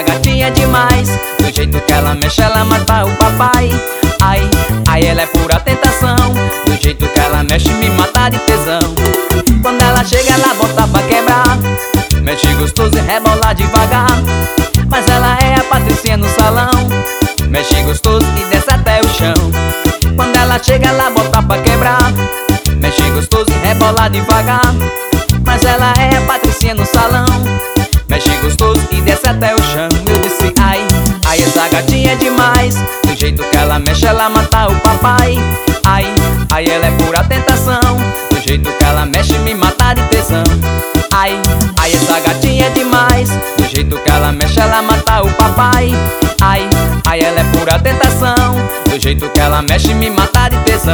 essa gatinha é demais. Do jeito que ela mexe, ela mata o papai. Ai, ai, ela é pura tentação. Do jeito que ela mexe, me mata de tesão. Quando ela chega, ela bota pra quebrar. Mexe gostoso e rebola devagar. Mas ela é a Patricinha no salão. Mexe gostoso e desce até o chão. Quando ela chega, ela bota pra quebrar. Mexe gostoso e rebola devagar. Mas ela é a Patricinha no salão. Mexe gostoso e desce até o chão. Eu disse ai, ai, essa gatinha é demais. Do jeito que ela mexe, ela mata o papai. Ai, ai, ela é pura tentação. Do jeito que ela mexe, me mata de tesão. Ai, ai, essa gatinha é demais. Do jeito que ela mexe, ela mata o papai. Ai, ai, ela é pura tentação. Do jeito que ela mexe, me mata de tesão.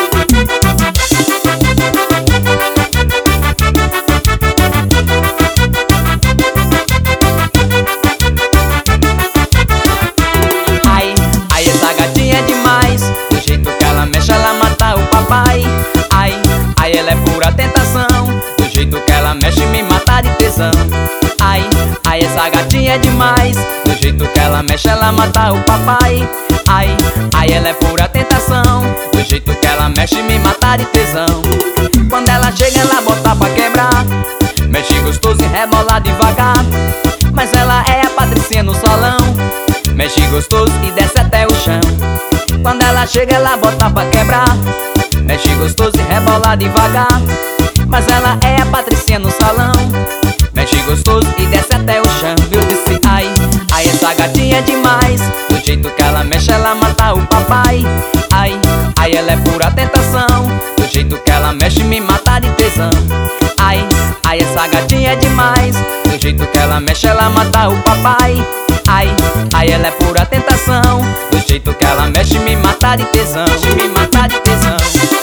Ai, ai, essa gatinha é demais. Do jeito que ela mexe, ela mata o papai. Ai, ai, ela é pura tentação. Do jeito que ela mexe, me mata de tesão. Ai, ai, essa gatinha é demais. Do jeito que ela mexe, ela mata o papai. Ai, ai, ela é pura tentação. Do jeito que ela mexe, me mata de tesão. Quando ela chega, ela bota pra quebrar. Mexe gostoso e rebola devagar. Mas ela é a Patricinha no salão. Mexe gostoso e desce até o chão. Quando ela chega, ela bota pra quebrar. Mexe gostoso e rebola devagar. Mas ela é a Patricinha no salão. Mexe gostoso e desce até o chão. Eu disse ai, ai, essa gatinha é demais. Do jeito que ela mexe, ela mata o papai. Ai, ai, ela é pura tentação. Do jeito que ela mexe, me mata de tesão. Ai, ai, essa gatinha é demais. Do jeito que ela mexe, ela mata o papai. Ai, ai, ela é pura tentação. Do jeito que ela mexe, me mata de tesão. Me mata de tesão.